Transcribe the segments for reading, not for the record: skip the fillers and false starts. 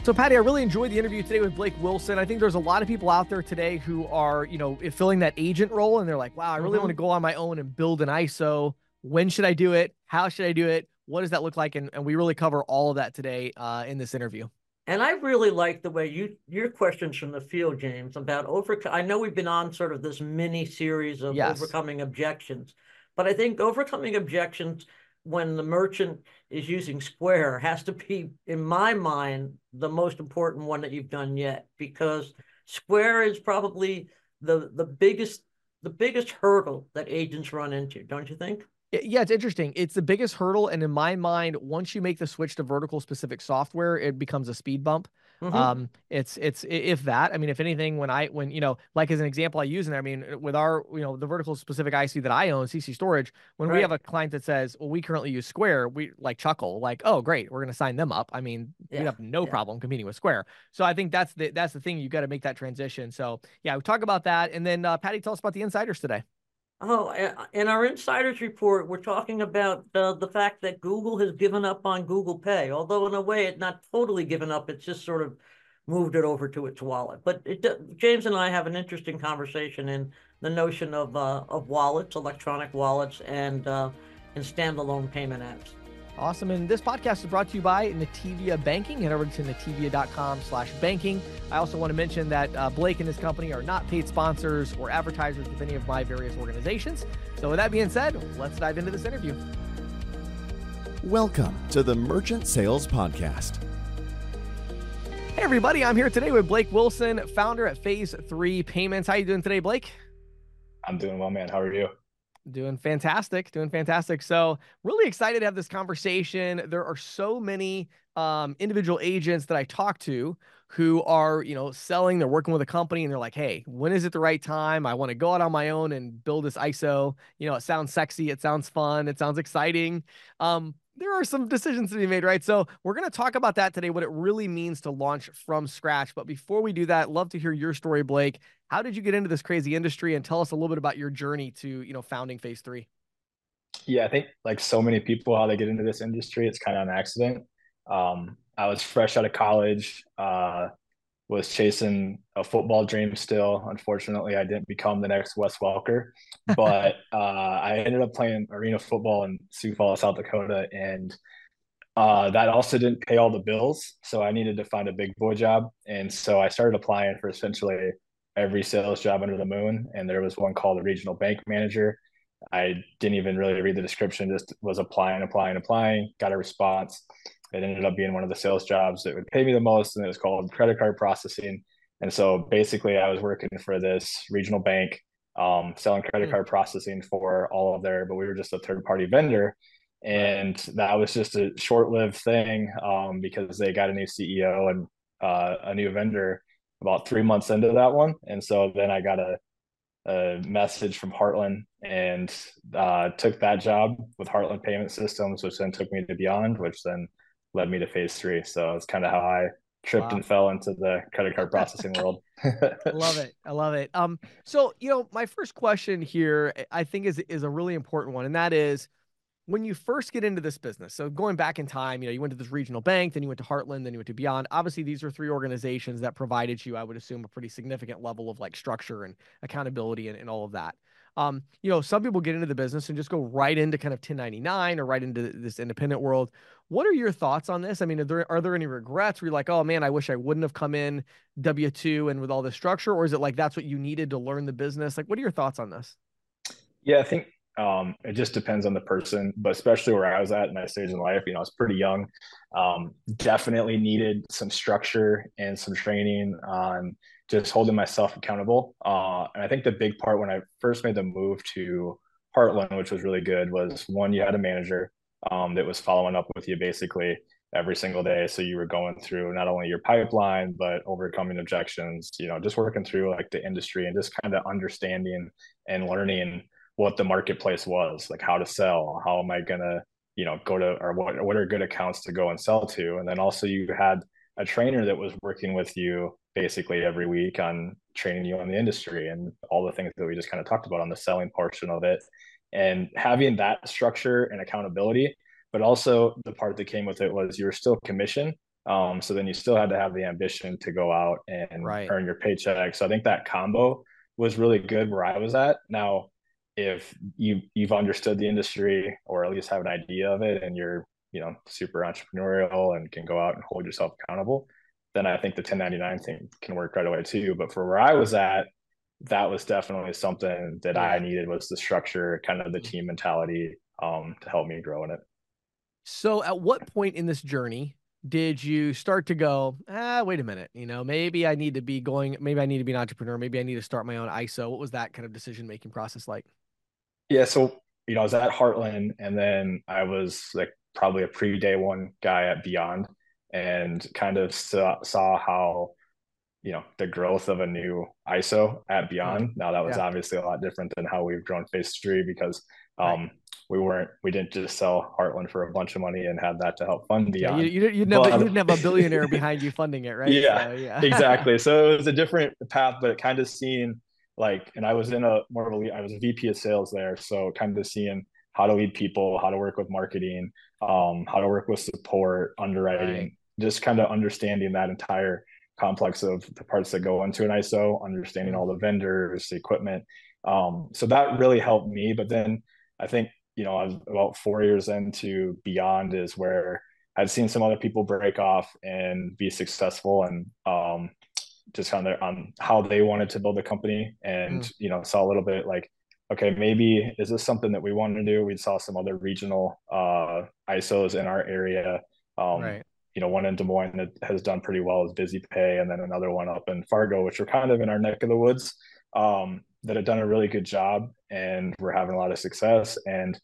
So, Patty, I really enjoyed the interview today with Blake Wilson. I think there's a lot of people out there today who are, filling that agent role, and they're like, wow, I really want to hmm go on my own and build an ISO. When should I do it? How should I do it? What does that look like? And we really cover all of that today in this interview. And I really like the way your questions from the field, James, about I know we've been on sort of this mini series of Yes. overcoming objections, but I think overcoming objections when the merchant is using Square has to be, in my mind, the most important one that you've done yet, because Square is probably the biggest hurdle that agents run into, don't you think? Yeah, it's interesting. It's the biggest hurdle, and in my mind, once you make the switch to vertical specific software, it becomes a speed bump. hmm It's if that. I mean, if anything, when like as an example I use in there, I mean, with our the vertical specific IC that I own, CC Storage, when we have Right. a client that says, "Well, we currently use Square," we like chuckle, like, "Oh, great, we're going to sign them up." I mean, we'd Yeah. have no Yeah. problem competing with Square. So I think that's the thing. You got to make that transition. So yeah, we talk about that, and then Patty, tell us about the insiders today. Oh, in our insiders report, we're talking about the fact that Google has given up on Google Pay, although in a way it's not totally given up. It's just sort of moved it over to its wallet. But James and I have an interesting conversation in the notion of wallets, electronic wallets, and standalone payment apps. Awesome. And this podcast is brought to you by Nativia Banking. Head over to nativia.com/banking. I also want to mention that Blake and his company are not paid sponsors or advertisers with any of my various organizations. So with that being said, let's dive into this interview. Welcome to the Merchant Sales Podcast. Hey, everybody. I'm here today with Blake Wilson, founder at Phase 3 Payments. How you doing today, Blake? I'm doing well, man. How are you? Doing fantastic. Doing fantastic. So, really excited to have this conversation. There are so many individual agents that I talk to who are, selling, they're working with a company and they're like, hey, when is it the right time? I want to go out on my own and build this ISO. It sounds sexy. It sounds fun. It sounds exciting. There are some decisions to be made, right? So we're going to talk about that today, what it really means to launch from scratch. But before we do that, love to hear your story, Blake. How did you get into this crazy industry, and tell us a little bit about your journey to, founding Phase 3? Yeah, I think like so many people, how they get into this industry, it's kind of an accident. I was fresh out of college, was chasing a football dream still. Unfortunately, I didn't become the next Wes Welker, but I ended up playing arena football in Sioux Falls, South Dakota, and that also didn't pay all the bills. So I needed to find a big boy job, and so I started applying for essentially every sales job under the moon. And there was one called a regional bank manager. I didn't even really read the description, just was applying, got a response. It ended up being one of the sales jobs that would pay me the most, and it was called credit card processing. And so basically, I was working for this regional bank, selling credit Hmm. card processing for all of their, but we were just a third party vendor. Right. And that was just a short lived thing because they got a new CEO and a new vendor about 3 months into that one. And so then I got a message from Heartland and took that job with Heartland Payment Systems, which then took me to Beyond, which then led me to Phase 3. So it's kind of how I tripped Wow. and fell into the credit card processing world. I love it. I love it. So, my first question here, I think is a really important one, and that is, when you first get into this business, so going back in time, you went to this regional bank, then you went to Heartland, then you went to Beyond. Obviously, these are three organizations that provided you, I would assume, a pretty significant level of like structure and accountability and all of that. Some people get into the business and just go right into kind of 1099 or right into this independent world. What are your thoughts on this? I mean, are there any regrets where you're like, oh man, I wish I wouldn't have come in W-2 and with all this structure? Or is it like that's what you needed to learn the business? Like, what are your thoughts on this? Yeah, I think it just depends on the person, but especially where I was at in that stage in life, I was pretty young. Definitely needed some structure and some training on just holding myself accountable. And I think the big part when I first made the move to Heartland, which was really good, was one, you had a manager that was following up with you basically every single day. So you were going through not only your pipeline, but overcoming objections, just working through like the industry and just kind of understanding and learning what the marketplace was, like how to sell, how am I gonna, go to, or what are good accounts to go and sell to. And then also you had a trainer that was working with you basically every week on training you on the industry and all the things that we just kind of talked about on the selling portion of it. And having that structure and accountability, but also the part that came with it was you were still commission, So then you still had to have the ambition to go out and Right. earn your paycheck. So I think that combo was really good where I was at. Now, if you've understood the industry or at least have an idea of it and you're, super entrepreneurial and can go out and hold yourself accountable, then I think the 1099 thing can work right away too. But for where I was at, that was definitely something that I Yeah. needed, was the structure, kind of the team mentality, to help me grow in it. So at what point in this journey did you start to go, wait a minute, maybe I need to be going, maybe I need to be an entrepreneur, maybe I need to start my own ISO. What was that kind of decision making process like? Yeah, so I was at Heartland, and then I was like probably a pre-day one guy at Beyond, and kind of saw how the growth of a new ISO at Mm, Beyond. Now that was yeah, obviously a lot different than how we've grown Phase 3, because right. we didn't just sell Heartland for a bunch of money and have that to help fund Yeah, Beyond. you But didn't have a billionaire behind you funding it, right? yeah, So yeah. exactly. So it was a different path, but kind of seeing like, and I was in a more of a I was a VP of sales there, so kind of seeing how to lead people, how to work with marketing, how to work with support, Right. underwriting, just kind of understanding that entire complex of the parts that go into an ISO, understanding Mm, all the vendors, the equipment. So that really helped me. But then I think, I was about 4 years into Beyond is where I'd seen some other people break off and be successful, and just kind of on how they wanted to build a company, and mm, saw a little bit like, okay, maybe is this something that we want to do? We saw some other regional ISOs in our area. Um, right. one in Des Moines that has done pretty well is Busy Pay, and then another one up in Fargo, which are kind of in our neck of the woods, that have done a really good job, and we're having a lot of success. And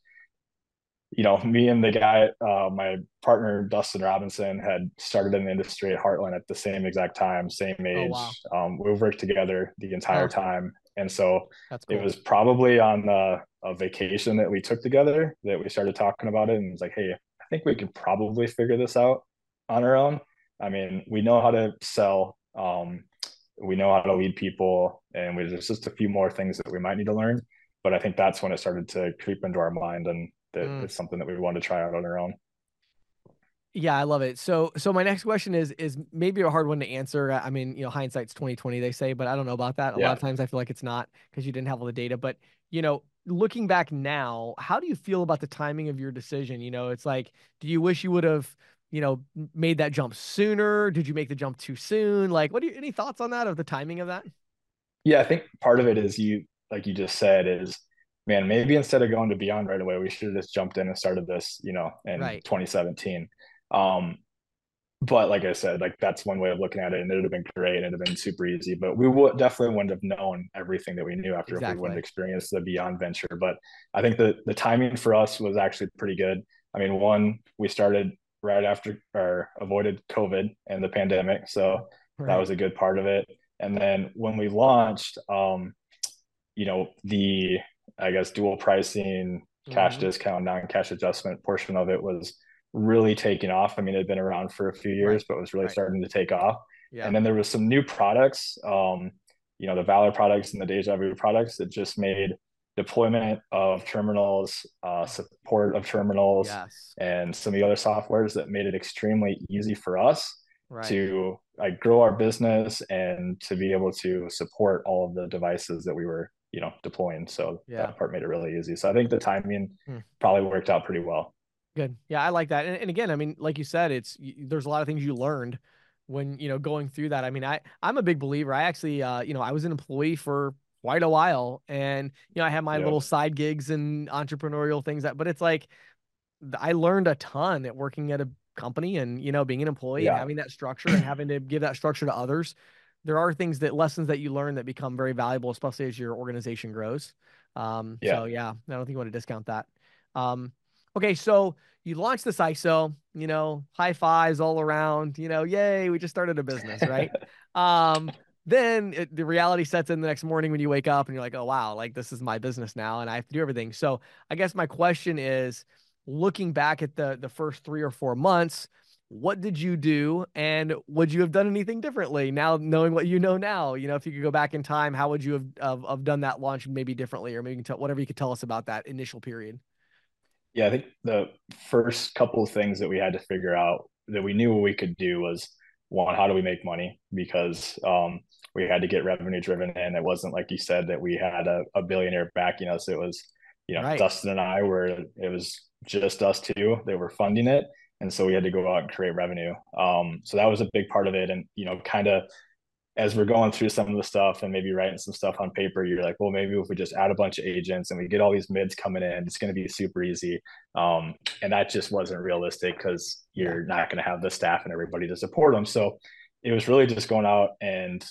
me and the guy, my partner Dustin Robinson, had started in the industry at Heartland at the same exact time, same Oh, wow. age. We've worked together the entire Huh. time, and so That's it cool. was probably on a vacation that we took together that we started talking about it, and it was like, hey, I think we could probably figure this out on our own. I mean, we know how to sell. We know how to lead people, and there's just a few more things that we might need to learn. But I think that's when it started to creep into our mind, and that Mm. it's something that we want to try out on our own. Yeah, I love it. So my next question is maybe a hard one to answer. I mean, hindsight's 2020, they say, but I don't know about that. A lot Yeah. of times I feel like it's not because you didn't have all the data. But looking back now, how do you feel about the timing of your decision? It's like, do you wish you would have, made that jump sooner? Did you make the jump too soon? Like, any thoughts on that, of the timing of that? Yeah, I think part of it is, like you just said, is, man, maybe instead of going to Beyond right away, we should have just jumped in and started this, in Right. 2017. Um, but like I said, like that's one way of looking at it, and it'd have been great, and it'd have been super easy. But we would definitely wouldn't have known everything that we knew after if we wouldn't Exactly. experience the Beyond venture. But I think the timing for us was actually pretty good. I mean, one, we started right after, or avoided COVID and the pandemic, so that Right. was a good part of it. And then when we launched, the, I guess, dual pricing, cash Hmm. discount, non-cash adjustment portion of it was really taking off. I mean, it had been around for a few Right. years, but it was really Right. starting to take off. Yeah. And then there was some new products, the Valor products and the Deja Vu products, that just made deployment of terminals, support of terminals, Yes. and some of the other softwares that made it extremely easy for us Right. to like grow our business and to be able to support all of the devices that we were, deploying. So Yeah. that part made it really easy. So I think the timing Hmm. probably worked out pretty well. Good. Yeah, I like that. And again, I mean, like you said, there's a lot of things you learned when, going through that. I mean, I'm a big believer. I actually, I was an employee for quite a while, and, I had my Yep. little side gigs and entrepreneurial things but it's like, I learned a ton at working at a company and, being an employee and Yeah. having that structure and having to give that structure to others. There are lessons that you learn that become very valuable, especially as your organization grows. Yeah. So yeah, I don't think you want to discount that. Okay. So you launched this ISO, high fives all around, yay, we just started a business, right? Um, then the reality sets in the next morning when you wake up and you're like, oh, wow, like this is my business now and I have to do everything. So I guess my question is, looking back at the first 3 or 4 months, what did you do, and would you have done anything differently now, knowing what you know now? If you could go back in time, how would you have done that launch maybe differently, or maybe whatever you could tell us about that initial period? Yeah, I think the first couple of things that we had to figure out that we knew what we could do was one, how do we make money? Because we had to get revenue driven in. It wasn't like you said that we had a billionaire backing us. It was, Right. Dustin and I were, it was just us two that were funding it. And so we had to go out and create revenue. So that was a big part of it. And, kind of as we're going through some of the stuff and maybe writing some stuff on paper, you're like, well, maybe if we just add a bunch of agents and we get all these mids coming in, it's going to be super easy. And that just wasn't realistic because you're not going to have the staff and everybody to support them. So it was really just going out and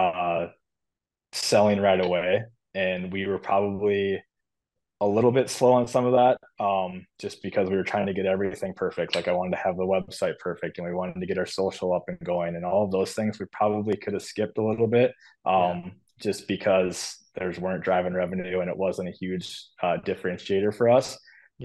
selling right away. And we were probably a little bit slow on some of that, just because we were trying to get everything perfect. Like I wanted to have the website perfect and we wanted to get our social up and going and all of those things we probably could have skipped a little bit, just because theirs weren't driving revenue and it wasn't a huge differentiator for us.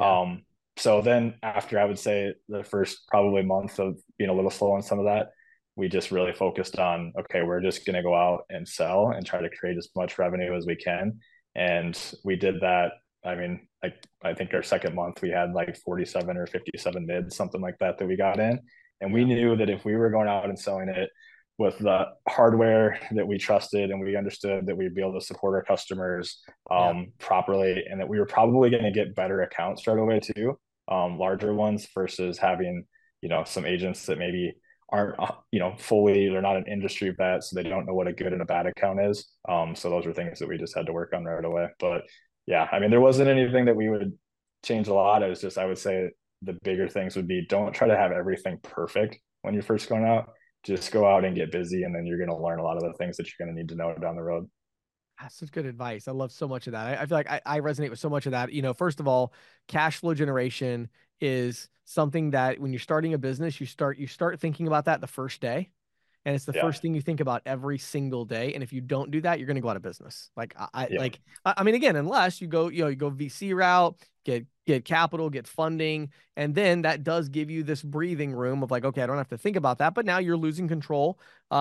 So then after, I would say, the first probably month of being a little slow on some of that, we just really focused on, okay, we're just going to go out and sell and try to create as much revenue as we can. And we did that. I mean, like, I think our second month we had like 47 or 57 mids, something like that we got in. And we knew that if we were going out and selling it with the hardware that we trusted and we understood that we'd be able to support our customers properly, and that we were probably going to get better accounts right away too, larger ones versus having, some agents that maybe aren't, fully, they're not an industry vet, so they don't know what a good and a bad account is. So those are things that we just had to work on right away. But yeah, I mean, there wasn't anything that we would change a lot. It was just, I would say the bigger things would be, don't try to have everything perfect when you're first going out. Just go out and get busy, and then you're going to learn a lot of the things that you're going to need to know down the road. That's such good advice. I love so much of that. I feel like I resonate with so much of that. First of all, cash flow generation is something that when you're starting a business, you start thinking about that the first day. And it's the Yeah. first thing you think about every single day. And if you don't do that, you're going to go out of business. Like Yeah. I mean, again, unless you go, you go VC route, get capital, get funding, and then that does give you this breathing room of like, okay, I don't have to think about that. But now you're losing control,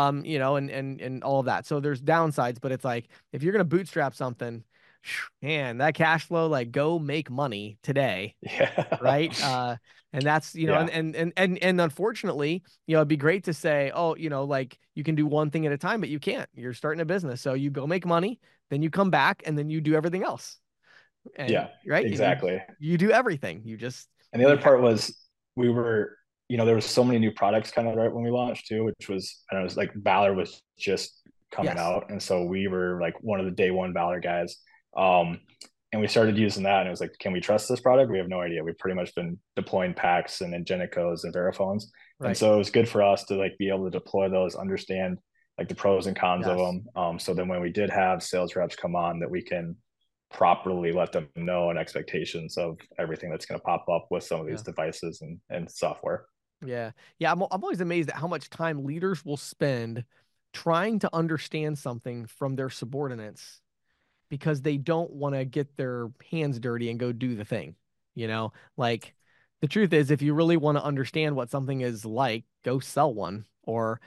and all of that. So there's downsides, but it's like if you're going to bootstrap something, man, that cash flow, like go make money today, Yeah. right? And that's, Yeah. and unfortunately, it'd be great to say, oh, like you can do one thing at a time, but you can't. You're starting a business, so you go make money, then you come back, and then you do everything else. And Yeah, right, exactly. you do everything. You just And the other part was, we were, there was so many new products kind of right when we launched too, which was, I don't know, it was like Valor was just coming yes, out. And so we were like one of the day one Valor guys. Um, and we started using that, and it was like, can we trust this product? We have no idea. We've pretty much been deploying Packs and Ingenicos and Veriphones. And right, so it was good for us to like be able to deploy those, understand like the pros and cons of yes, them. So then when we did have sales reps come on, that we can properly let them know and expectations of everything that's going to pop up with some of these yeah. devices and software. Yeah. I'm always amazed at how much time leaders will spend trying to understand something from their subordinates because they don't want to get their hands dirty and go do the thing. Like the truth is, if you really want to understand what something is like, go sell one. Or,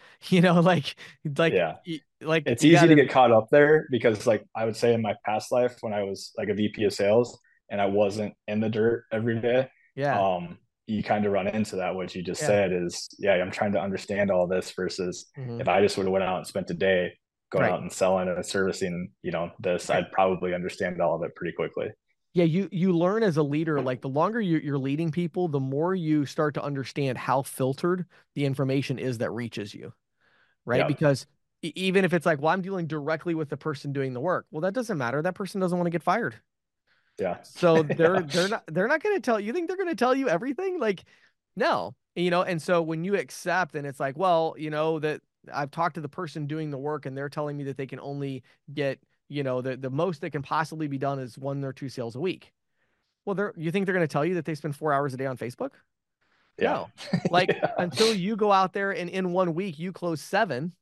like, Yeah. like It's you easy to gotta, get caught up there because, like, I would say in my past life when I was like a VP of sales and I wasn't in the dirt every day, yeah, um, you kind of run into that. What you just yeah, said is, yeah, I'm trying to understand all this versus hmm if I just would have went out and spent a day going right, out and selling and servicing, this, right. I'd probably understand all of it pretty quickly. Yeah, you learn as a leader, like the longer you're leading people, the more you start to understand how filtered the information is that reaches you, right? Yeah. Because even if it's like, well, I'm dealing directly with the person doing the work, well, that doesn't matter. That person doesn't want to get fired. Yeah. So Yeah. they're not going to tell you. Think they're going to tell you everything? Like, no, and so when you accept and it's like, well, that I've talked to the person doing the work and they're telling me that they can only get, the most that can possibly be done is 1 or 2 sales a week. Well, you think they're going to tell you that they spend 4 hours a day on Facebook? Yeah. No. Like Yeah. until you go out there and in 1 week you close 7,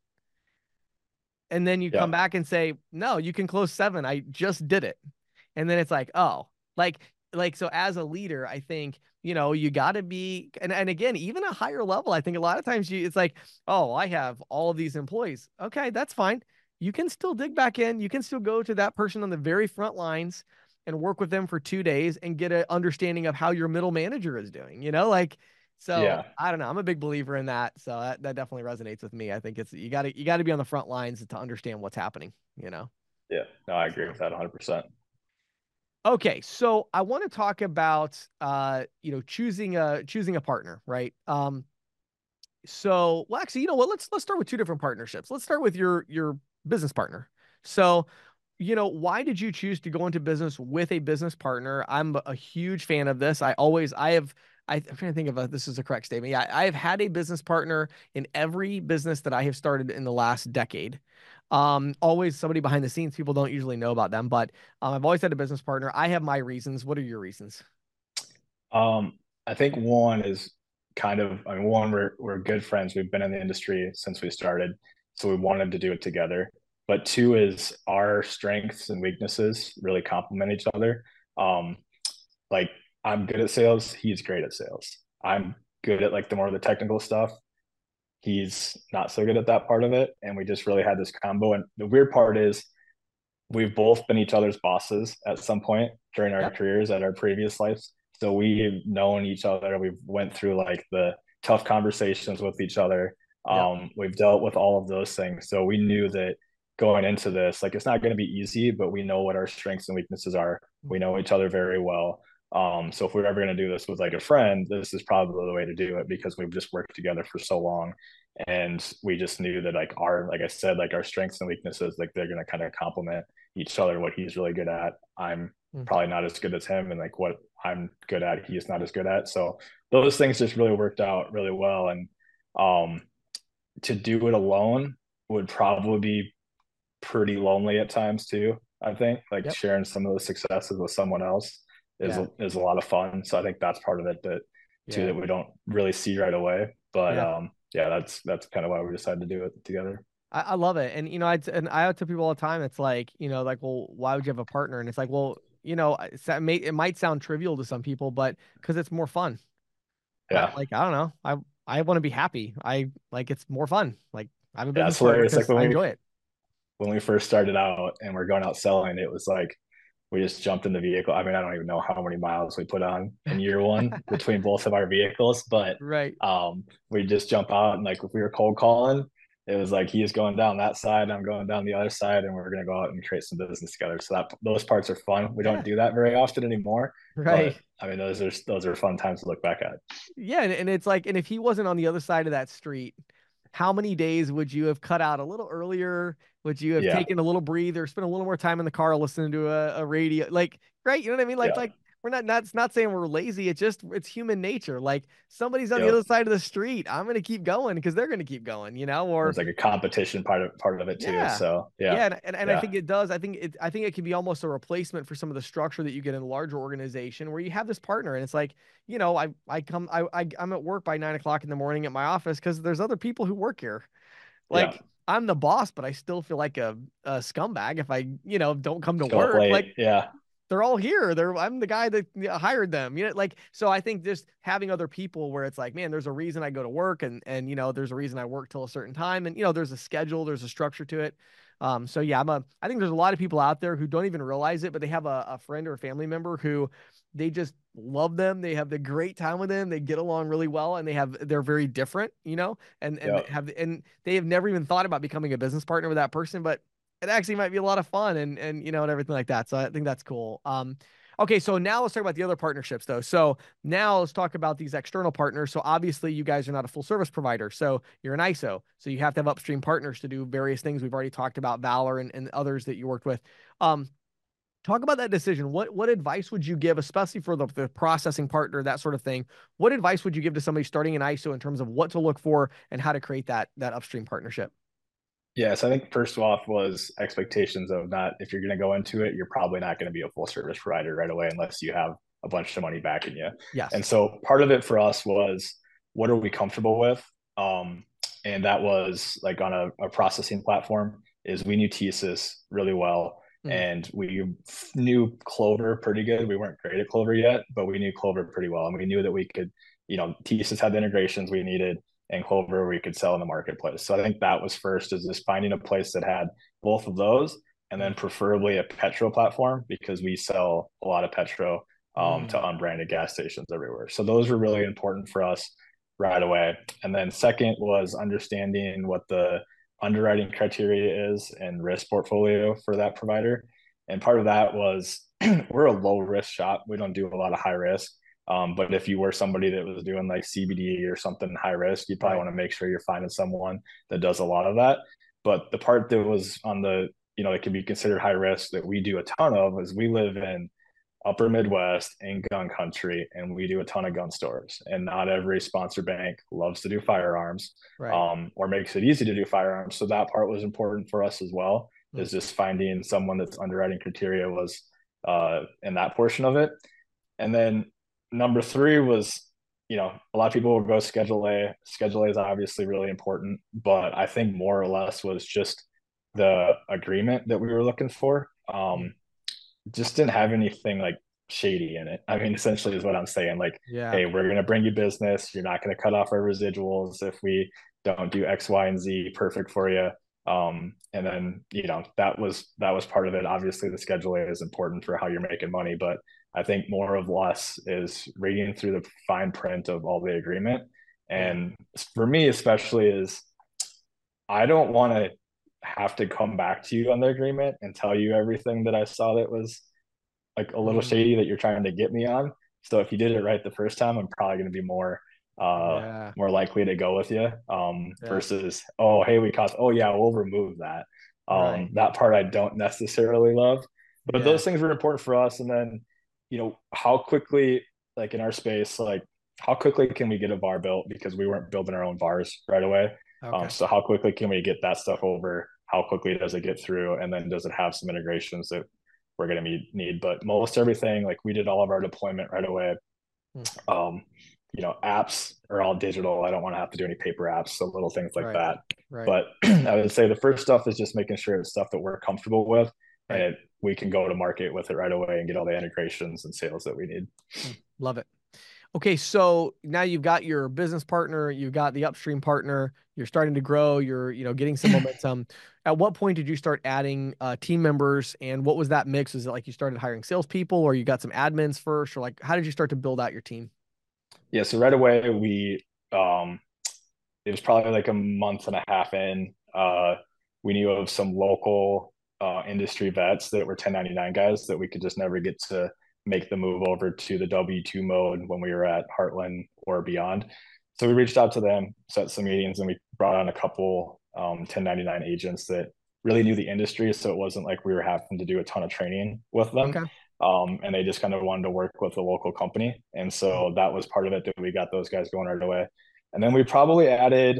and then you Yeah. come back and say, no, you can close 7. I just did it. And then it's like, oh, like so as a leader, I think, you got to be, and again, even a higher level, I think a lot of times it's like, oh, I have all of these employees. Okay, that's fine. You can still dig back in. You can still go to that person on the very front lines and work with them for 2 days and get an understanding of how your middle manager is doing, like, so Yeah. I don't know. I'm a big believer in that. So that definitely resonates with me. I think it's, you gotta be on the front lines to understand what's happening. Yeah. No, I agree with that 100%. Okay, so I want to talk about choosing a partner, right? So, well, actually, you know what? Let's start with two different partnerships. Let's start with your business partner. So, why did you choose to go into business with a business partner? I'm a huge fan of this. I'm trying to think if this is a correct statement. Yeah, I have had a business partner in every business that I have started in the last decade. Always somebody behind the scenes. People don't usually know about them, but I've always had a business partner. I have my reasons. What are your reasons? I think one is I mean, one, we're good friends. We've been in the industry since we started, so we wanted to do it together. But two is our strengths and weaknesses really complement each other. Um, like I'm good at sales, he's great at sales. I'm good at like the more of the technical stuff. He's not so good at that part of it. And we just really had this combo. And the weird part is we've both been each other's bosses at some point during our Yep. careers at our previous lives. So we've known each other. We've went through like the tough conversations with each other. Yep. We've dealt with all of those things. So we knew that going into this, like it's not going to be easy, but we know what our strengths and weaknesses are. We know each other very well. So if we're ever going to do this with like a friend, this is probably the way to do it because we've just worked together for so long. And we just knew that like I said, like our strengths and weaknesses, like they're going to kind of complement each other. What he's really good at, I'm Mm. probably not as good as him, and like what I'm good at, he's not as good at. So those things just really worked out really well. And um, to do it alone would probably be pretty lonely at times too. I think like Yep. sharing some of the successes with someone else Yeah. is a lot of fun. So I think that's part of it that too Yeah. that we don't really see right away. But Yeah. yeah, that's kind of why we decided to do it together. I love it. And I tell people all the time, it's like, like, well, why would you have a partner? And it's like, well, it might sound trivial to some people, but because it's more fun. Yeah. I don't know. I want to be happy. I like it's more fun. Like I have a Yeah, business it's partner hilarious. Like because I enjoy it. when we first started out and we're going out selling, it was like we just jumped in the vehicle. I mean, I don't even know how many miles we put on in year one between both of our vehicles, but Right. we just jump out and like if we were cold calling, it was like he's going down that side, I'm going down the other side, and we're gonna go out and create some business together. So that those parts are fun. We don't Yeah. do that very often anymore, Right. but I mean those are fun times to look back at. Yeah. And it's like, and if he wasn't on the other side of that street, how many days would you have cut out a little earlier? Would you have Yeah, taken a little breather, spent a little more time in the car listening to a radio? Like, right? You know what I mean? yeah, Like we're not saying we're lazy. It's human nature. Like somebody's on the yep. other side of the street. I'm gonna keep going because they're gonna keep going. Or There's like a competition part of it too. yeah. So yeah, Yeah, and I yeah, think it does. I think it can be almost a replacement for some of the structure that you get in a larger organization where you have this partner and it's like, I'm at work by 9 o'clock in the morning at my office because there's other people who work here. yeah. Like I'm the boss, but I still feel like a scumbag if I don't come to Show up work. Like late. Yeah, they're all here. I'm the guy that hired them. Like so. I think just having other people where it's like, man, there's a reason I go to work, and there's a reason I work till a certain time, and there's a schedule, there's a structure to it. So yeah, I think there's a lot of people out there who don't even realize it, but they have a friend or a family member who they just love them. They have the great time with them. They get along really well, and they're very different, and yeah. they have never even thought about becoming a business partner with that person, but it actually might be a lot of fun and everything like that. So I think that's cool. Okay, so now let's talk about the other partnerships though. So now let's talk about these external partners. So obviously you guys are not a full service provider. So you're an ISO. So you have to have upstream partners to do various things. We've already talked about Valor and others that you worked with. Talk about that decision. What advice would you give, especially for the processing partner, that sort of thing? What advice would you give to somebody starting an ISO in terms of what to look for and how to create that upstream partnership? Yes, I think first off was expectations of not if you're going to go into it, you're probably not going to be a full service provider right away unless you have a bunch of money backing you. Yes. And so part of it for us was what are we comfortable with? And that was like on a processing platform is we knew TSYS really well Mm. and we knew Clover pretty good. We weren't great at Clover yet, but we knew Clover pretty well. And we knew that we could, TSYS had the integrations we needed and Clover we could sell in the marketplace. So I think that was first is just finding a place that had both of those and then preferably a Petro platform because we sell a lot of Petro to unbranded gas stations everywhere. So those were really important for us right away. And then second was understanding what the underwriting criteria is and risk portfolio for that provider. And part of that was we're a low risk shop. We don't do a lot of high risk. But if you were somebody that was doing like CBD or something high risk, you probably want to make sure you're finding someone that does a lot of that. But the part that was on the, it can be considered high risk that we do a ton of is we live in upper Midwest in gun country, and we do a ton of gun stores. And not every sponsor bank loves to do firearms, or makes it easy to do firearms. So that part was important for us as well, is just finding someone that's underwriting criteria was in that portion of it. And then number three was, a lot of people will go Schedule A. Schedule A is obviously really important, but I think more or less was just the agreement that we were looking for. Just didn't have anything like shady in it. I mean, essentially is what I'm saying. Like, hey, we're going to bring you business. You're not going to cut off our residuals if we don't do X, Y, and Z perfect for you. And then, that was part of it. Obviously the Schedule A is important for how you're making money, but I think more of less is reading through the fine print of all the agreement. And for me, especially, is I don't want to have to come back to you on the agreement and tell you everything that I saw that was like a little shady that you're trying to get me on. So if you did it right the first time, I'm probably going to be more likely to go with you versus, oh, hey, we'll remove that. That part I don't necessarily love, but those things were important for us. And then, how quickly, like in our space, like how quickly can we get a VAR built, because we weren't building our own VARs right away. So how quickly can we get that stuff over? How quickly does it get through? And then does it have some integrations that we're going to need? But most everything, like we did all of our deployment right away. Apps are all digital. I don't want to have to do any paper apps. So little things like that. But I would say the first stuff is just making sure it's stuff that we're comfortable with and we can go to market with it right away and get all the integrations and sales that we need. Love it. Okay, so now you've got your business partner, you've got the upstream partner, you're starting to grow, you're getting some momentum. At what point did you start adding team members, and what was that mix? Is it like you started hiring salespeople, or you got some admins first, or like how did you start to build out your team? Yeah, so right away we it was probably like a month and a half in. We knew of some local industry vets that were 1099 guys that we could just never get to make the move over to the W-2 mode when we were at Heartland or beyond. So we reached out to them, set some meetings, and we brought on a couple 1099 agents that really knew the industry. So it wasn't like we were having to do a ton of training with them. And they just kind of wanted to work with a local company. And so that was part of it, that we got those guys going right away. And then we probably added,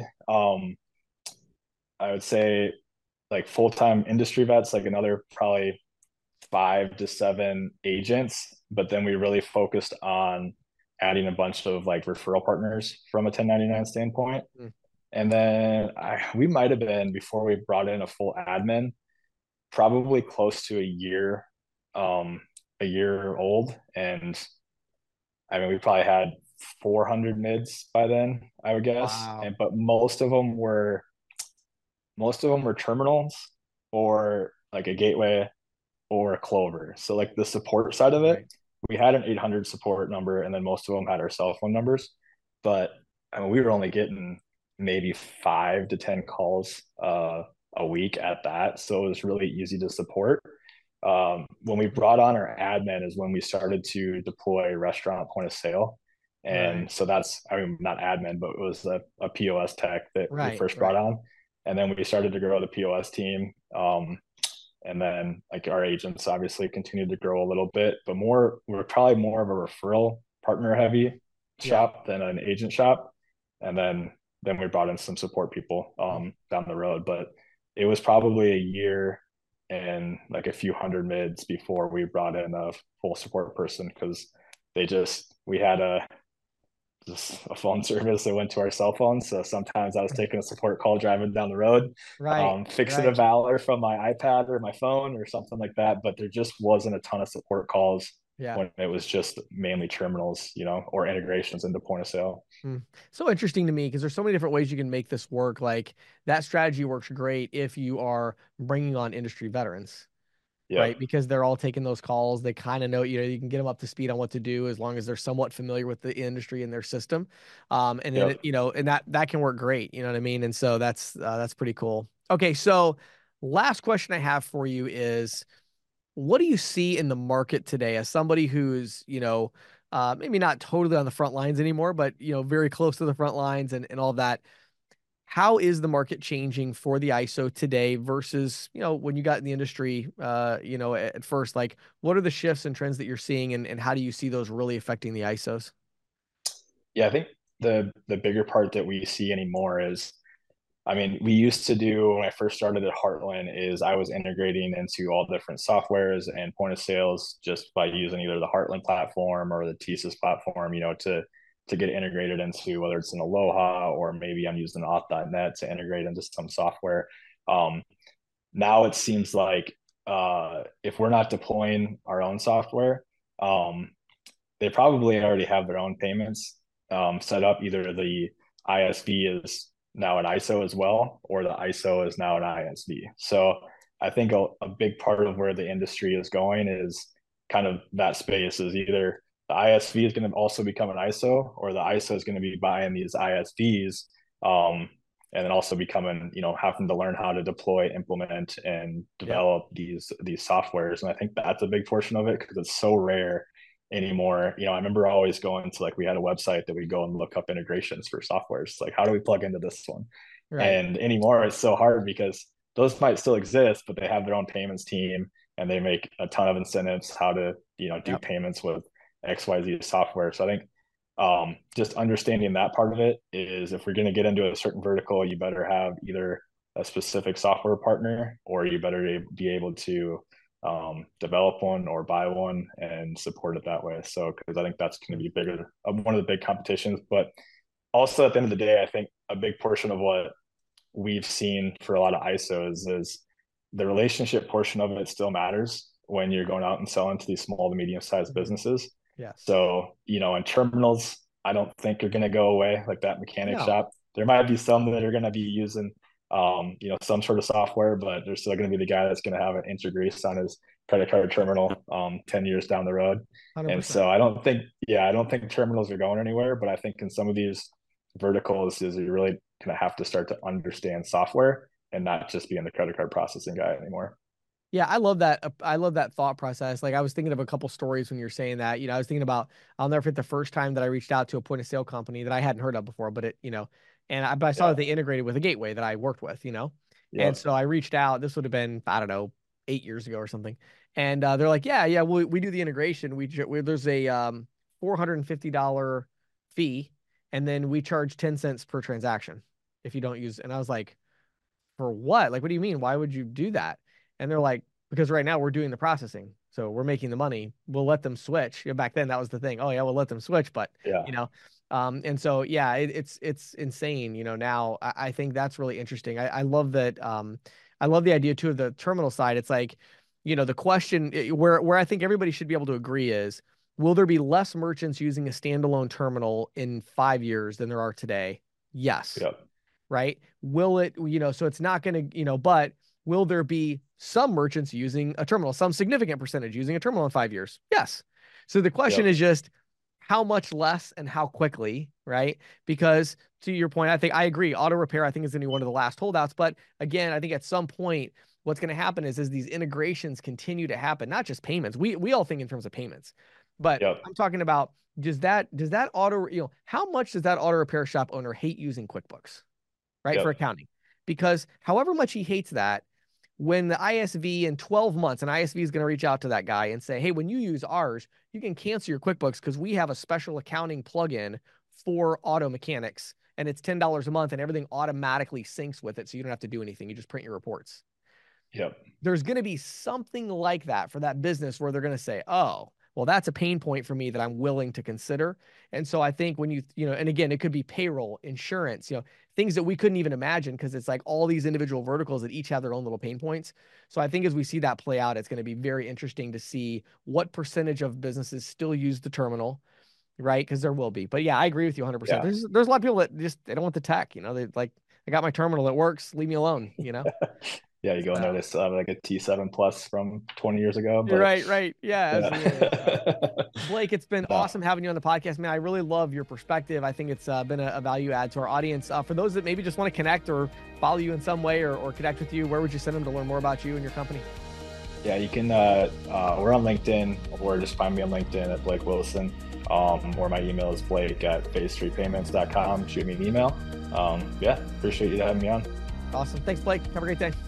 I would say, like full-time industry vets, like another probably 5 to 7 agents. But then we really focused on adding a bunch of like referral partners from a 1099 standpoint. And then we might have been, before we brought in a full admin, probably close to a year old. And I mean, we probably had 400 mids by then, I would guess. Wow. But most of them were terminals or like a gateway or a Clover. So like the support side of it, we had an 800 support number, and then most of them had our cell phone numbers. But I mean, we were only getting maybe 5 to 10 calls a week at that. So it was really easy to support. When we brought on our admin is when we started to deploy restaurant point of sale. And so that's, I mean, not admin, but it was a POS tech that we first brought on. And then we started to grow the POS team. And then like our agents obviously continued to grow a little bit, but we're probably more of a referral partner heavy shop than an agent shop. And then we brought in some support people down the road, but it was probably a year and like a few hundred mids before we brought in a full support person, because we had just a phone service that went to our cell phones. So sometimes I was taking a support call driving down the road, fixing a Valor from my iPad or my phone or something like that. But there just wasn't a ton of support calls when it was just mainly terminals, or integrations into point of sale. So interesting to me, because there's so many different ways you can make this work. Like that strategy works great if you are bringing on industry veterans. right? Because they're all taking those calls. They kind of know, you can get them up to speed on what to do as long as they're somewhat familiar with the industry and their system. And then, and that can work great. You know what I mean? And so that's pretty cool. Okay. So last question I have for you is, what do you see in the market today as somebody who's, maybe not totally on the front lines anymore, but, very close to the front lines and all of that? How is the market changing for the ISO today versus, when you got in the industry, at first? Like, what are the shifts and trends that you're seeing, and how do you see those really affecting the ISOs? Yeah, I think the bigger part that we see anymore is, I mean, we used to do, when I first started at Heartland, is I was integrating into all different softwares and point of sales just by using either the Heartland platform or the TSYS platform, to get integrated into, whether it's an Aloha or maybe I'm using auth.net to integrate into some software. Now it seems like if we're not deploying our own software, they probably already have their own payments set up. Either the ISV is now an ISO as well, or the ISO is now an ISV. So I think a big part of where the industry is going is kind of that space is either the ISV is going to also become an ISO, or the ISO is going to be buying these ISVs, and then also becoming, having to learn how to deploy, implement, and develop these softwares. And I think that's a big portion of it because it's so rare anymore. I remember always going to, like, we had a website that we go and look up integrations for softwares. Like, how do we plug into this one? Right. And anymore, it's so hard because those might still exist, but they have their own payments team and they make a ton of incentives how to, do payments with XYZ software. So I think just understanding that part of it is, if we're going to get into a certain vertical, you better have either a specific software partner, or you better be able to develop one or buy one and support it that way. So, because I think that's going to be bigger, one of the big competitions. But also at the end of the day, I think a big portion of what we've seen for a lot of ISOs is the relationship portion of it still matters when you're going out and selling to these small to medium-sized businesses. Yeah. So, and terminals, I don't think are going to go away, like that mechanic shop. There might be some that are going to be using some sort of software, but there's still going to be the guy that's going to have an InterGrease on his credit card terminal 10 years down the road. 100%. And so I don't think terminals are going anywhere, but I think in some of these verticals is you really kind of have to start to understand software and not just being the credit card processing guy anymore. Yeah, I love that. I love that thought process. Like, I was thinking of a couple stories when you're saying that. I was thinking about, I'll never forget the first time that I reached out to a point of sale company that I hadn't heard of before, but but I saw that they integrated with a gateway that I worked with, and so I reached out. This would have been, I don't know, 8 years ago or something. And they're like, yeah, we do the integration. There's a $450 fee, and then we charge 10 cents per transaction if you don't use. And I was like, for what? Like, what do you mean? Why would you do that? And they're like, because right now we're doing the processing, so we're making the money. We'll let them switch. Back then that was the thing. Oh yeah, we'll let them switch, but and so it's insane. Now I think that's really interesting. I love that. I love the idea too of the terminal side. It's like, the question where I think everybody should be able to agree is, will there be less merchants using a standalone terminal in 5 years than there are today? Yes. Yep. Right. Will it? So it's not going to. But will there be some merchants using a terminal, some significant percentage using a terminal in 5 years? Yes. So the question is just how much less and how quickly, right? Because to your point, I think I agree. Auto repair, I think, is going to be one of the last holdouts. But again, I think at some point, what's going to happen is these integrations continue to happen, not just payments. We all think in terms of payments, but I'm talking about, does that auto, how much does that auto repair shop owner hate using QuickBooks, right? For accounting? Because however much he hates that, when the ISV in 12 months, an ISV is going to reach out to that guy and say, hey, when you use ours, you can cancel your QuickBooks because we have a special accounting plugin for auto mechanics, and it's $10 a month and everything automatically syncs with it. So you don't have to do anything. You just print your reports. Yep. There's going to be something like that for that business where they're going to say, oh, well, that's a pain point for me that I'm willing to consider. And so I think when and again, it could be payroll, insurance, things that we couldn't even imagine, because it's like all these individual verticals that each have their own little pain points. So I think as we see that play out, it's going to be very interesting to see what percentage of businesses still use the terminal, right? Because there will be. But yeah, I agree with you 100%. Yeah. There's a lot of people that they don't want the tech, they like, I got my terminal that works, leave me alone, Yeah, you go in there, they still have like a T7 Plus from 20 years ago. But Right. Yeah, absolutely. yeah. Blake, it's been No. awesome having you on the podcast, man. I really love your perspective. I think it's been a value add to our audience. For those that maybe just want to connect or follow you in some way or connect with you, where would you send them to learn more about you and your company? Yeah, you can. We're on LinkedIn, or just find me on LinkedIn at Blake Wilson. Or my email is blake@phase3payments.com. Shoot me an email. Yeah, appreciate you having me on. Awesome. Thanks, Blake. Have a great day.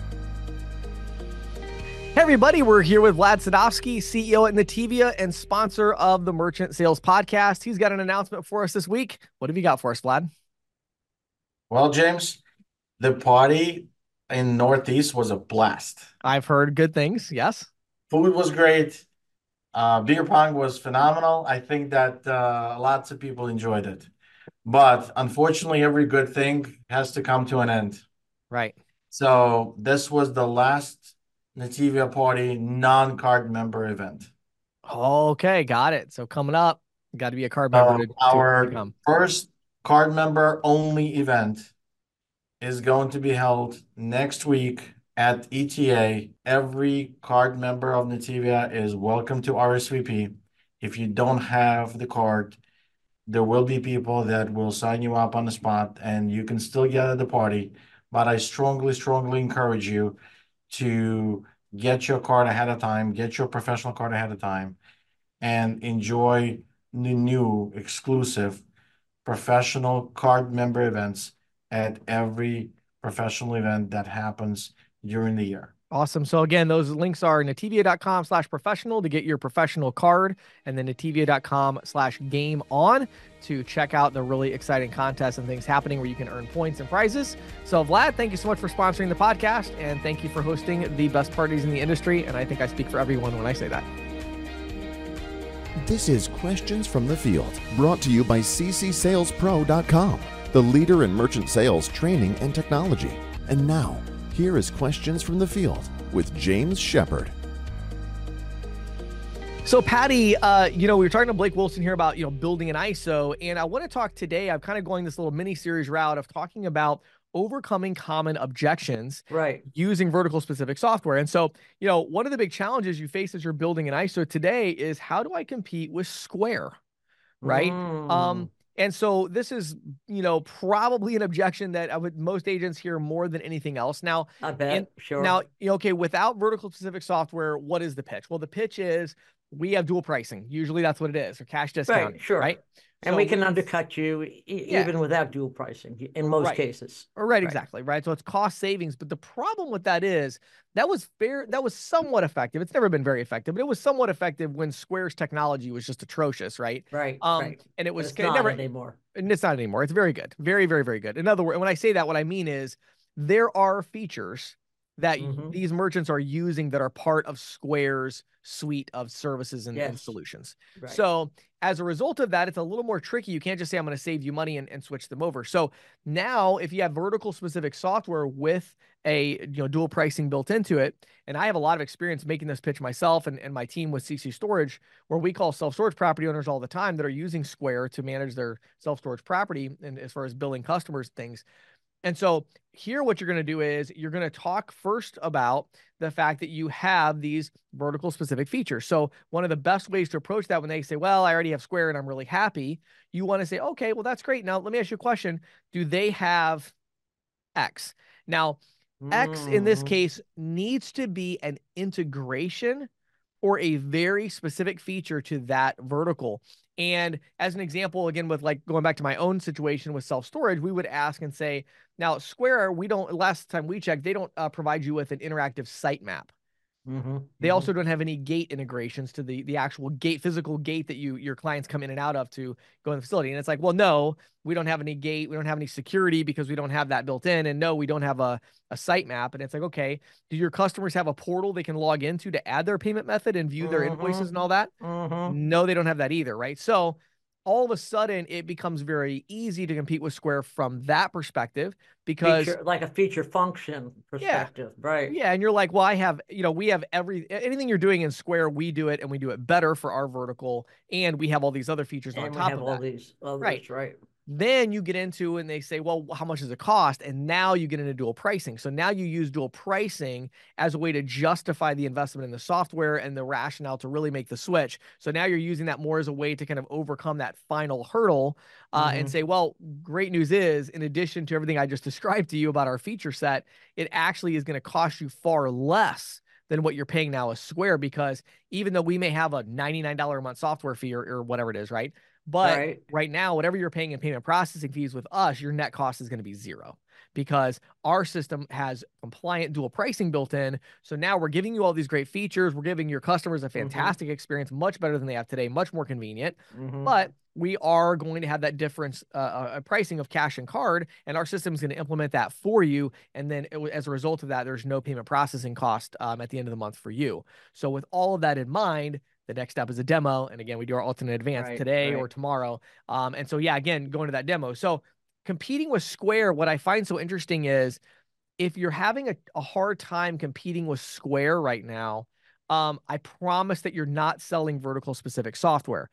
Hey, everybody. We're here with Vlad Sadovsky, CEO at Nativia and sponsor of the Merchant Sales Podcast. He's got an announcement for us this week. What have you got for us, Vlad? Well, James, the party in Northeast was a blast. I've heard good things. Yes. Food was great. Beer pong was phenomenal. I think that lots of people enjoyed it. But unfortunately, every good thing has to come to an end. Right. So this was the last Nativia Party non-card member event. Okay, got it. So coming up, got to be a card member to Our come. first card member only event is going to be held next week at ETA. Every card member of Nativia is welcome to RSVP. If you don't have the card, there will be people that will sign you up on the spot and you can still get at the party. But I strongly, strongly encourage you to get your card ahead of time, get your professional card ahead of time, and enjoy the new exclusive professional card member events at every professional event that happens during the year. Awesome. So again, those links are nativia.com/professional to get your professional card, and then nativia.com/game on to check out the really exciting contests and things happening where you can earn points and prizes. So Vlad, thank you so much for sponsoring the podcast, and thank you for hosting the best parties in the industry. And I think I speak for everyone when I say that. This is Questions from the Field, brought to you by ccsalespro.com, the leader in merchant sales training and technology. And now, here is Questions from the Field with James Shepard. So Patty, we were talking to Blake Wilson here about, building an ISO, and I want to talk today. I'm kind of going this little mini series route of talking about overcoming common objections using vertical specific software. And so, one of the big challenges you face as you're building an ISO today is, how do I compete with Square? Right. And so this is, probably an objection that most agents hear more than anything else. Now, I bet. Sure. Now, without vertical specific software, what is the pitch? Well, the pitch is we have dual pricing. Usually that's what it is, or cash discount. Right. Sure. Right. And we can undercut you even without dual pricing in most cases. Right, exactly. Right. So it's cost savings. But the problem with that is that was somewhat effective. It's never been very effective, but it was somewhat effective when Square's technology was just atrocious. Right. Right. And it was not anymore. And it's not anymore. It's very good. Very, very, very good. In other words, when I say that, what I mean is there are features that these merchants are using that are part of Square's suite of services and solutions. Right. So as a result of that, it's a little more tricky. You can't just say, I'm going to save you money and switch them over. So now if you have vertical specific software with a dual pricing built into it, and I have a lot of experience making this pitch myself and my team with CC Storage, where we call self-storage property owners all the time that are using Square to manage their self-storage property and as far as billing customers, things. And so here, what you're going to do is you're going to talk first about the fact that you have these vertical specific features. So one of the best ways to approach that, when they say, well, I already have Square and I'm really happy, you want to say, okay, well, that's great. Now, let me ask you a question. Do they have X? Now, X in this case needs to be an integration or a very specific feature to that vertical. And as an example, again, with like going back to my own situation with self-storage, we would ask and say, now Square, last time we checked, they don't provide you with an interactive site map. They also don't have any gate integrations to the actual physical gate that your clients come in and out of to go in the facility. And it's like, well, no, we don't have any gate. We don't have any security because we don't have that built in. And no, we don't have a site map. And it's like, okay, do your customers have a portal they can log into to add their payment method and view their invoices and all that? No, they don't have that either. Right. So all of a sudden it becomes very easy to compete with Square from that perspective, because like a feature function perspective. Right. Yeah. And you're like, well, we have anything you're doing in Square, we do it and we do it better for our vertical. And we have all these other features on top of that. All these others, right. Then you get into and they say, well, how much does it cost? And now you get into dual pricing. So now you use dual pricing as a way to justify the investment in the software and the rationale to really make the switch. So now you're using that more as a way to kind of overcome that final hurdle and say, well, great news is, in addition to everything I just described to you about our feature set, it actually is going to cost you far less than what you're paying now with Square, because even though we may have a $99 a month software fee or whatever it is, right? But right now, whatever you're paying in payment processing fees with us, your net cost is going to be zero, because our system has compliant dual pricing built in. So now we're giving you all these great features. We're giving your customers a fantastic experience, much better than they have today, much more convenient. But we are going to have that difference pricing of cash and card, and our system is going to implement that for you. And then as a result of that, there's no payment processing cost at the end of the month for you. So with all of that in mind, the next step is a demo. And again, we do our alternate advance today or tomorrow. And so, yeah, again, going to that demo. So competing with Square, what I find so interesting is if you're having a hard time competing with Square right now, I promise that you're not selling vertical specific software.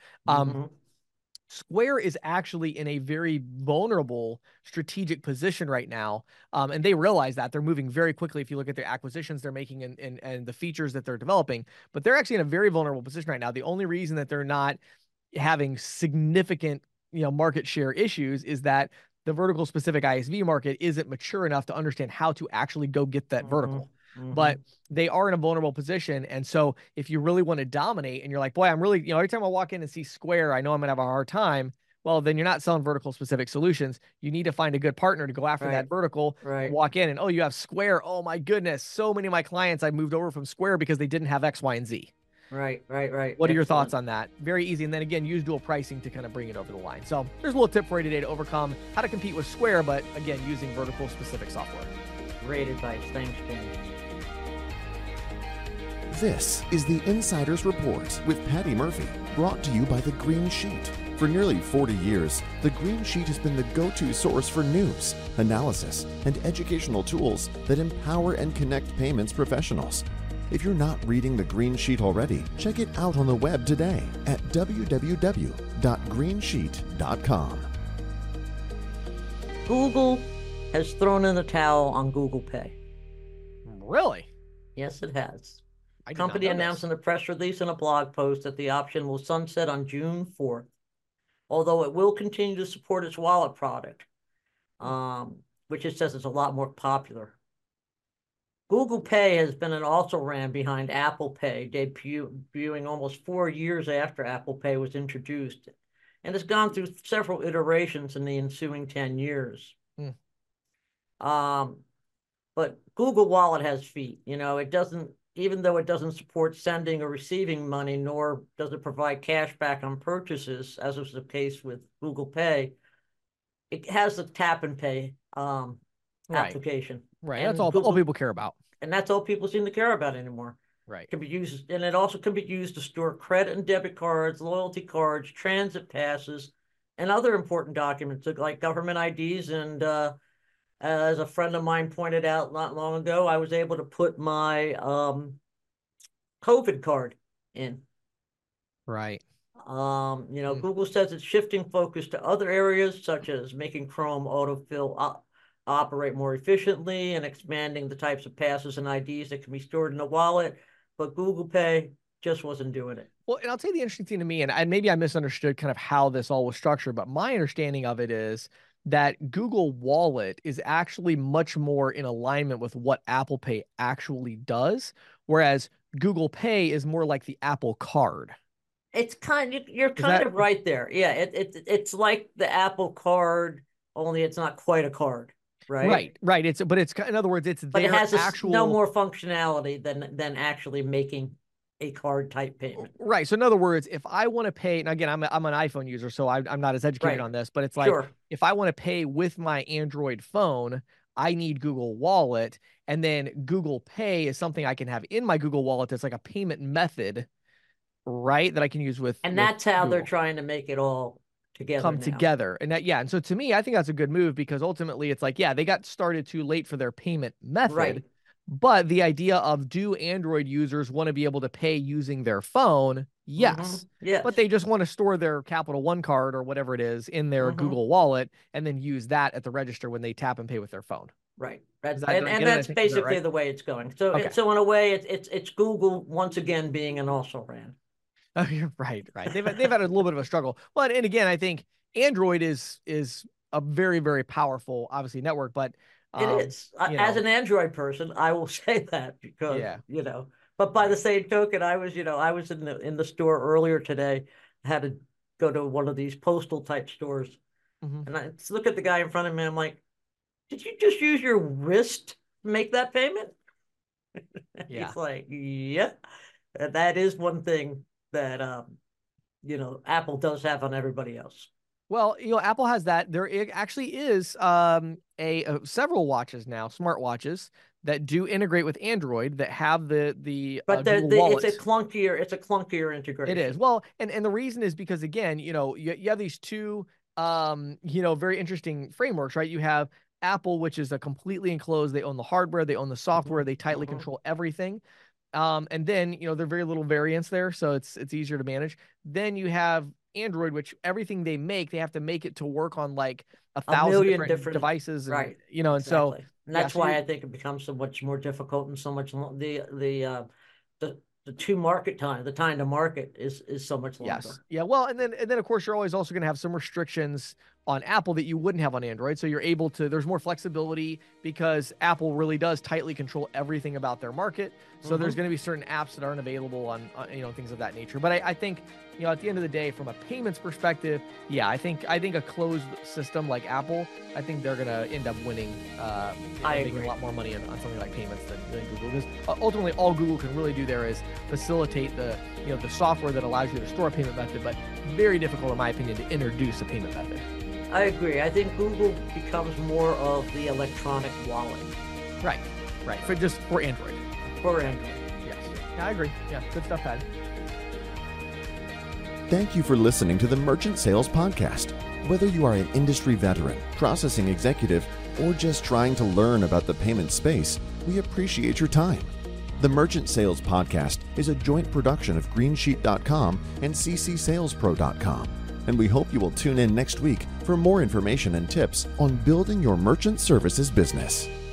Square is actually in a very vulnerable strategic position right now. And they realize that they're moving very quickly. If you look at the acquisitions they're making and the features that they're developing, but they're actually in a very vulnerable position right now. The only reason that they're not having significant, market share issues is that the vertical specific ISV market isn't mature enough to understand how to actually go get that vertical. But they are in a vulnerable position. And so if you really want to dominate and you're like, boy, I'm really, every time I walk in and see Square, I know I'm going to have a hard time. Well, then you're not selling vertical specific solutions. You need to find a good partner to go after that vertical, walk in and, oh, you have Square. Oh my goodness. So many of my clients, I moved over from Square because they didn't have X, Y, and Z. Right. What are your thoughts on that? Very easy. And then again, use dual pricing to kind of bring it over the line. So there's a little tip for you today to overcome how to compete with Square, but again, using vertical specific software. Great advice. Thanks, James. This is the Insider's Report with Patty Murphy, brought to you by The Green Sheet. For nearly 40 years, The Green Sheet has been the go-to source for news, analysis, and educational tools that empower and connect payments professionals. If you're not reading The Green Sheet already, check it out on the web today at www.greensheet.com. Google has thrown in the towel on Google Pay. Really? Yes, it has. The company announced in a press release and a blog post that the option will sunset on June 4th, although it will continue to support its wallet product, which it says is a lot more popular. Google Pay has been an also-ran behind Apple Pay, debuting almost 4 years after Apple Pay was introduced, and has gone through several iterations in the ensuing 10 years. But Google Wallet has feet. It doesn't, even though it doesn't support sending or receiving money, nor does it provide cash back on purchases, as was the case with Google Pay, it has the tap and pay application. Right. That's all people care about. And that's all people seem to care about anymore. Right. It can be used, and it also can be used to store credit and debit cards, loyalty cards, transit passes, and other important documents like government IDs. And as a friend of mine pointed out not long ago, I was able to put my COVID card in. Right. Google says it's shifting focus to other areas, such as making Chrome autofill operate more efficiently and expanding the types of passes and IDs that can be stored in a wallet. But Google Pay just wasn't doing it. Well, and I'll tell you the interesting thing to me, and maybe I misunderstood kind of how this all was structured, but my understanding of it is that Google Wallet is actually much more in alignment with what Apple Pay actually does, whereas Google Pay is more like the Apple Card. It's you're kind of right there. Yeah, it's like the Apple Card, only it's not quite a card, right? Right. It's in other words, but it has no more functionality than actually making a card type payment. Right. So in other words, if I want to pay, and again, I'm an iPhone user, so I'm not as educated on this, but it's like, if I want to pay with my Android phone, I need Google Wallet, and then Google Pay is something I can have in my Google Wallet that's like a payment method, right, that I can use with. And that's how they're trying to make it all come together. And and so to me, I think that's a good move, because ultimately it's like, they got started too late for their payment method. But the idea of, do Android users want to be able to pay using their phone? Yes. Yes. But they just want to store their Capital One card or whatever it is in their Google Wallet and then use that at the register when they tap and pay with their phone. Right. Is that- And did I get it? I that's think I got it basically right. the way it's going. So Okay. so in a way, it's Google once again being an also-ran. Oh, you're right. They've had a little bit of a struggle. But and again, I think Android is a very, very powerful, obviously, network. But It is. As an Android person, I will say that because But by the same token, I was in the store earlier today. I had to go to one of these postal type stores, and I look at the guy in front of me. I'm like, "Did you just use your wrist to make that payment?" Yeah. He's like, "Yeah." And that is one thing that Apple does have on everybody else. Well, Apple has that. There actually is several watches now, smart watches that do integrate with Android that have the But Google Wallet. it's a clunkier integration. It is. Well, and the reason is because again, you have these two very interesting frameworks, right? You have Apple, which is a completely enclosed, they own the hardware, they own the software, they tightly control everything. And then, there are very little variance there, so it's easier to manage. Then you have Android, which everything they make, they have to make it to work on like 1,000 million different devices, and, right? and Exactly. so and that's why I think it becomes so much more difficult and so much the time to market is so much longer. Yes. Yeah. Well, and then of course you're always also going to have some restrictions on Apple that you wouldn't have on Android. So you're able to, there's more flexibility because Apple really does tightly control everything about their market. So there's going to be certain apps that aren't available on things of that nature. But I think, at the end of the day, from a payments perspective, yeah, I think a closed system like Apple, I think they're going to end up winning, making a lot more money on something like payments than Google. Because ultimately all Google can really do there is facilitate the software that allows you to store a payment method, but very difficult in my opinion to introduce a payment method. I agree. I think Google becomes more of the electronic wallet. Right. For Android. For Android. Yes. Yeah, I agree. Yeah, good stuff, Pat. Thank you for listening to the Merchant Sales Podcast. Whether you are an industry veteran, processing executive, or just trying to learn about the payment space, we appreciate your time. The Merchant Sales Podcast is a joint production of Greensheet.com and ccsalespro.com, and we hope you will tune in next week for more information and tips on building your merchant services business.